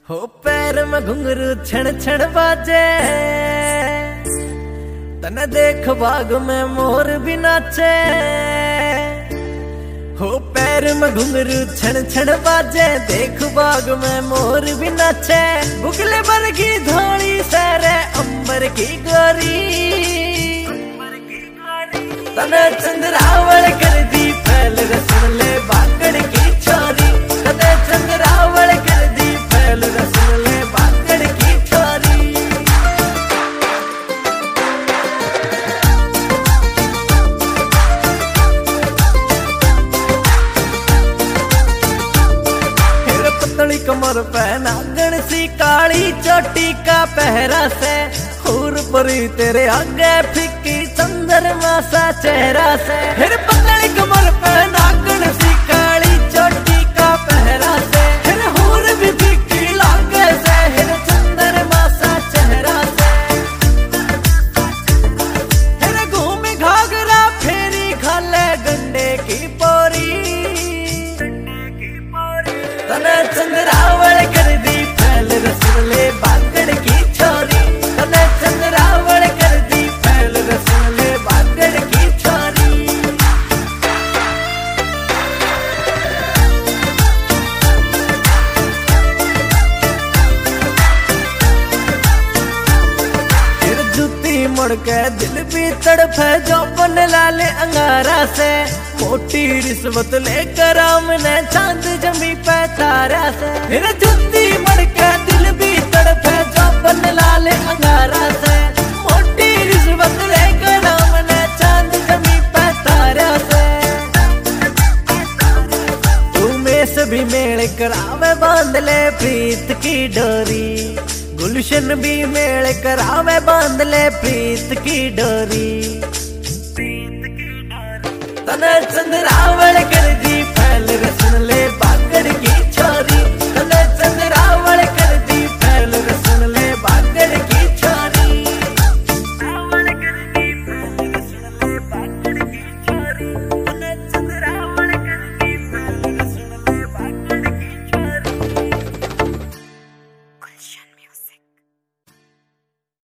हो पैर में घुंघरू छण छण बाजे, तने देख बाग में मोर भी नाचे। हो पैर में घुंघरू छण छण बाजे, देख बाग में मोर भी नाचे। बुगले भर की धोली सरे अंबर की गोरी, तने चंद्रावल कर दी फैल रसन ले बागड़ की छोरी। तने चंद्रावल कर दी फैल रसन ले बागड़ की छोरी। फिर पतली कमर पे नागण सी काली चोटी का पहरा से, हूर परी तेरे आगे फिक्की चंद्रमा सा चेहरा से। फिर पतली कमर पे नागण सी काली चोटी का पहरा से, फिर हूर भी फिक्की लागे से, फिर चंद्रमा सा चेहरा से। फिर घूमी घाघरा फेरी खाले गंडे की पोरी, तने चंद्रावल कर दी फैल रसले बागड़ की छोरी। तने चंद्रावल कर दी फैल रसले बागड़ की छोरी। फिर जूती मुड़ के दिल भी तड़फे जो बन लाले अंगारा से। मोटी रिश्वत लेकर आमने चांद जमी पे तारा से। फिर जूती मुड़ के दिल भी तड़फे जो बन लाले अंगारा से। मोटी रिश्वत लेकर आमने चांद जमी पे तारा से। तू में से भी मेल करावे बांध ले प्रीत की डोरी, गुलशन भी मेल करावे बांध ले प्रीत की डोरी। तने चंद्रावल कर दी